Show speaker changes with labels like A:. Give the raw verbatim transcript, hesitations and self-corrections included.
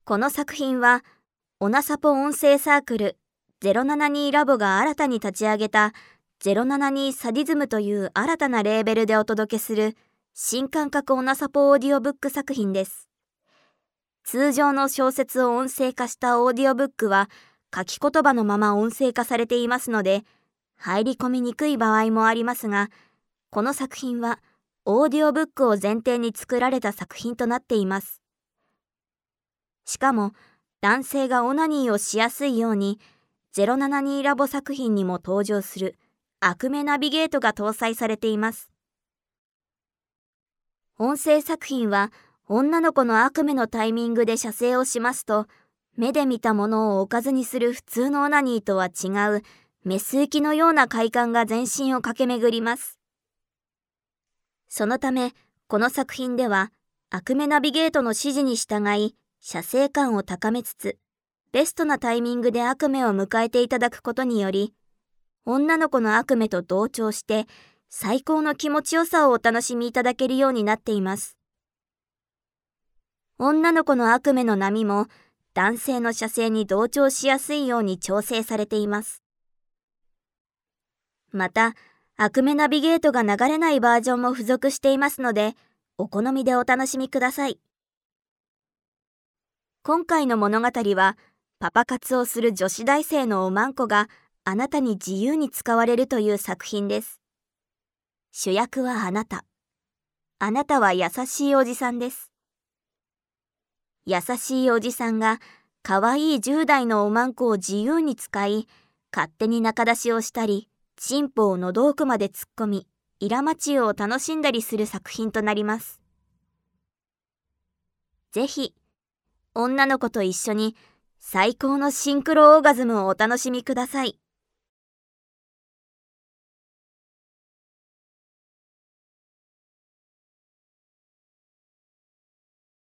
A: この作品は、オナサポ音声サークルゼロななにラボが新たに立ち上げたゼロななにサディズムという新たなレーベルでお届けする新感覚オナサポオーディオブック作品です。通常の小説を音声化したオーディオブックは書き言葉のまま音声化されていますので、入り込みにくい場合もありますが、この作品はオーディオブックを前提に作られた作品となっています。しかも、男性がオナニーをしやすいように、ゼロななにラボ作品にも登場する悪夢ナビゲートが搭載されています。音声作品は、女の子の悪夢のタイミングで射精をしますと、目で見たものをおかずにする普通のオナニーとは違う、メス行きのような快感が全身を駆け巡ります。そのため、この作品では、悪夢ナビゲートの指示に従い、射精感を高めつつ、ベストなタイミングで悪夢を迎えていただくことにより、女の子の悪夢と同調して、最高の気持ちよさをお楽しみいただけるようになっています。女の子の悪夢の波も、男性の射精に同調しやすいように調整されています。また、悪夢ナビゲートが流れないバージョンも付属していますので、お好みでお楽しみください。今回の物語は、パパ活をする女子大生のおまんこがあなたに自由に使われるという作品です。主役はあなた。あなたは優しいおじさんです。優しいおじさんがかわいいじゅう代のおまんこを自由に使い、勝手に仲出しをしたり、チンポを喉奥まで突っ込み、イラマチュを楽しんだりする作品となります。ぜひ、女の子と一緒に最高のシンクロオーガズムをお楽しみください。